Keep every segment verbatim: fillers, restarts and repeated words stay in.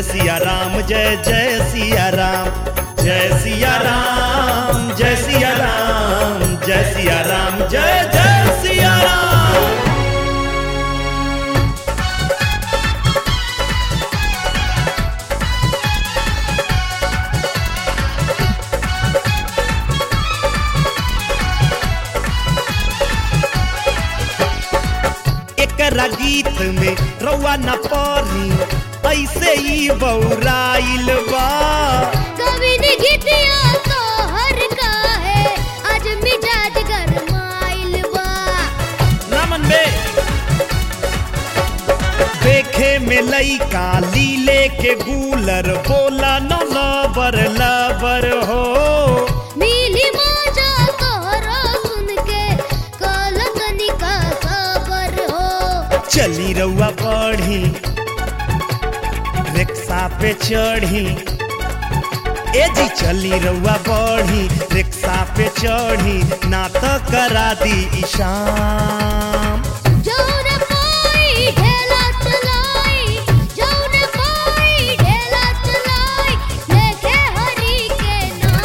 सिया राम जय जय सिया राम जय सिया राम जय सिया राम जय सिया राम जय जय सिया राम। एकरा गीत में रउआ न पड़ी ऐसे ही बौराइल बा कवि ने गीतिया तो हर का है आज मिजाज गरमाइल बा नमन में देखे में लइका लीले के गूलर बोला न लबर लबर हो मिली मौजा तोहरा सुन के कलकनी का खबर हो। चली रउआ बढ़ी रिक्शा पे चढ़ी ए जी चली रउआ बढ़ी रिक्शा पे चढ़ी ना तो करा दी ईशाम। जौने पाई ढेला चलाई जौने पाई ढेला चलाई लेके हरि के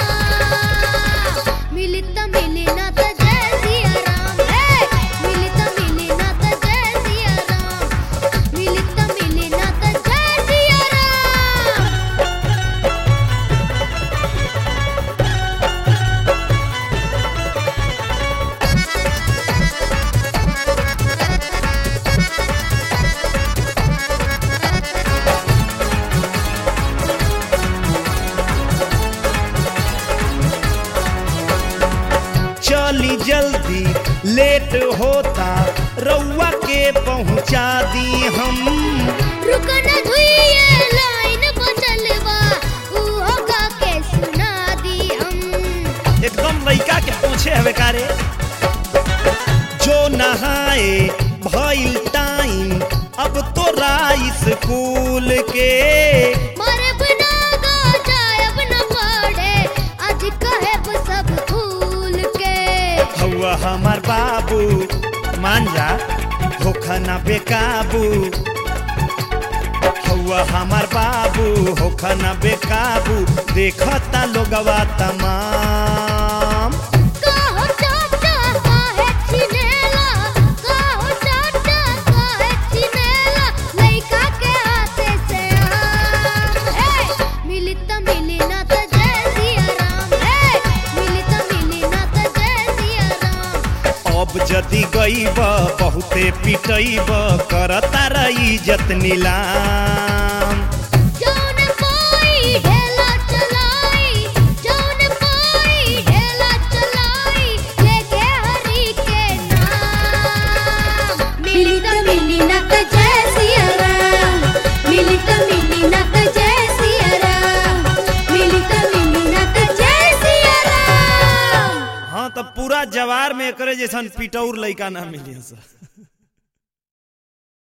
नाम मिली त मिली ना त जय सिया राम हे मिली त मिली ना त जय सिया राम मिली त मिली ना त जय सिया राम। चली जल्दी लेट होता रउआ के पहुंचा दी हम रुकन धुइए लाइन बचलवा उहो गा के सुना दी हम। एकदम लइका के पूछे हवे कारे जो नहाए भइल टाइम अब तो स्कूल के मारे बिना गा जायब न पड़े आज कहब सब भूल के। हवा हमार बाबू मान जा होखा ना बेकाबू हवा हमार बाबू होखा ना बेकाबू देखता लोगवा तमाम। कहो चाचा काहे छिनेला कहो चाचा काहे छिनेला लइका के हाथे से आम। हे मिली त मिली ना त जय सिया राम हे मिली त मिली ना त जय सिया राम। अब जदी गईब बहुते पिटईब करता रही इज्जत नीलाम। जौन कोई ढेला चलाई जौन कोई ढेला चलाई लेके हरि के नाम। मिली त मिली ना त जय सिया राम मिली त मिली ना त जय सिया राम मिली त मिली ना त जय सिया राम। हाँ तब पूरा जवार में करे जैसन पिटौर लइका ना मिली।